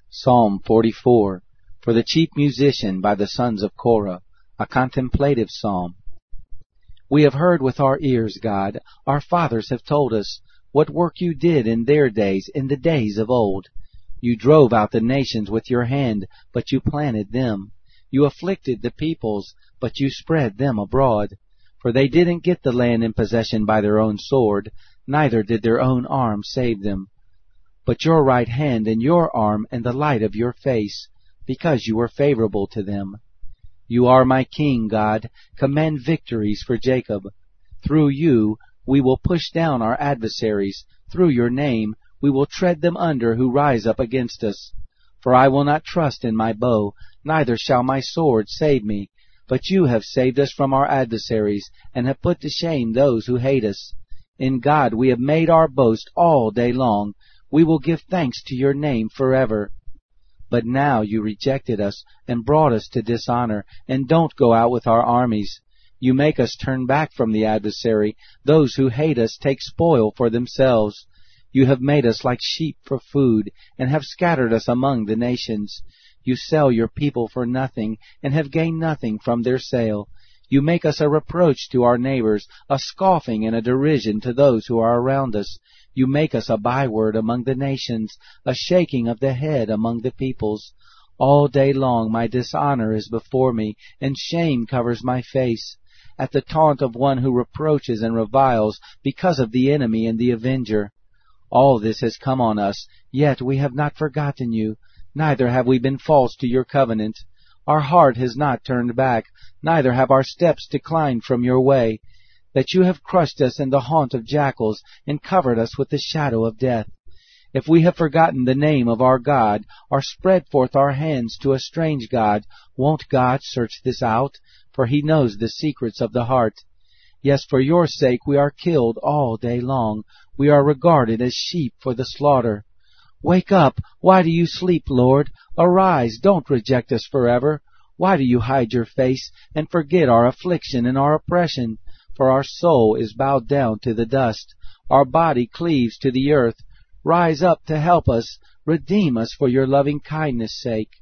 Psalm 44, for the chief musician by the sons of Korah, a contemplative psalm. We have heard with our ears, God, our fathers have told us, what work you did in their days, in the days of old. You drove out the nations with your hand, but you planted them. You afflicted the peoples, but you spread them abroad. For they didn't get the land in possession by their own sword, neither did their own arm save them. But your right hand and your arm and the light of your face, because you were favorable to them. You are my King, God. Command victories for Jacob. Through you we will push down our adversaries. Through your name we will tread them under who rise up against us. For I will not trust in my bow, neither shall my sword save me. But you have saved us from our adversaries, and have put to shame those who hate us. In God we have made our boast all day long. We will give thanks to your name forever. But now you rejected us and brought us to dishonor, and don't go out with our armies. You make us turn back from the adversary. Those who hate us take spoil for themselves. You have made us like sheep for food, and have scattered us among the nations. You sell your people for nothing, and have gained nothing from their sale. You make us a reproach to our neighbors, a scoffing and a derision to those who are around us. You make us a byword among the nations, a shaking of the head among the peoples. All day long my dishonor is before me, and shame covers my face. At the taunt of one who reproaches and reviles, because of the enemy and the avenger. All this has come on us, yet we have not forgotten you, neither have we been false to your covenant. Our heart has not turned back, neither have our steps declined from your way. That you have crushed us in the haunt of jackals, and covered us with the shadow of death. If we have forgotten the name of our God, or spread forth our hands to a strange God, won't God search this out? For he knows the secrets of the heart. Yes, for your sake we are killed all day long. We are regarded as sheep for the slaughter. Wake up! Why do you sleep, Lord? Arise, don't reject us forever. Why do you hide your face, and forget our affliction and our oppression? For our soul is bowed down to the dust. Our body cleaves to the earth. Rise up to help us. Redeem us for your loving kindness' sake.